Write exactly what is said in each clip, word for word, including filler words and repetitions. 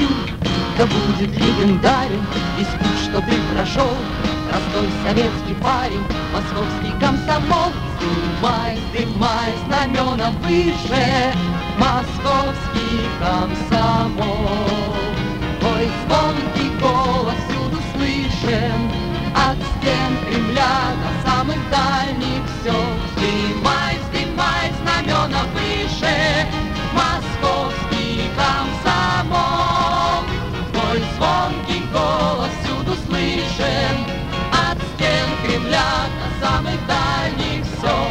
хочу, да будет легендарен весь путь, что ты прошел. Простой советский парень, московский комсомол. Вздымай, вздымай знамена выше, московский комсомол. Твой звонкий голос всюду слышен, от стен Кремля до самых дальних сел. Вздымай, вздымай знамена выше, московский комсомол. Твой звонкий голос всюду слышен, от стен Кремля до самых дальних сел.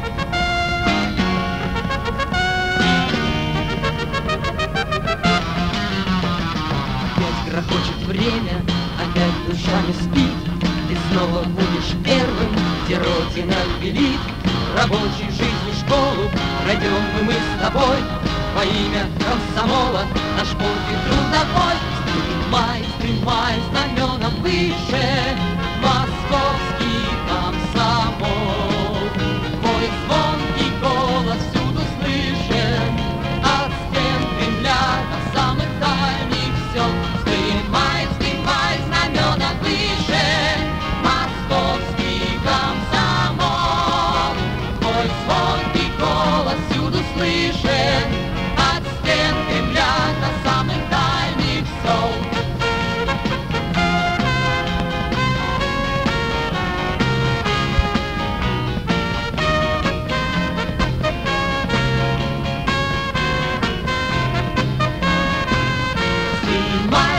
Опять грохочет время, опять душа не спит. Ты снова будешь первым, где Родина велит. Рабочей жизни школу пройдем и мы с тобой. Во имя комсомола наш подвиг трудовой. Вздымай, вздымай знамена выше, московский комсомол. Твой звонкий голос всюду слышен, от стен Кремля до самых дальних сел. Вздымай, вздымай знамена выше, московский комсомол. Твой звонкий голос всюду слышен, от стен Кремля до самых дальних сел. Вздымай,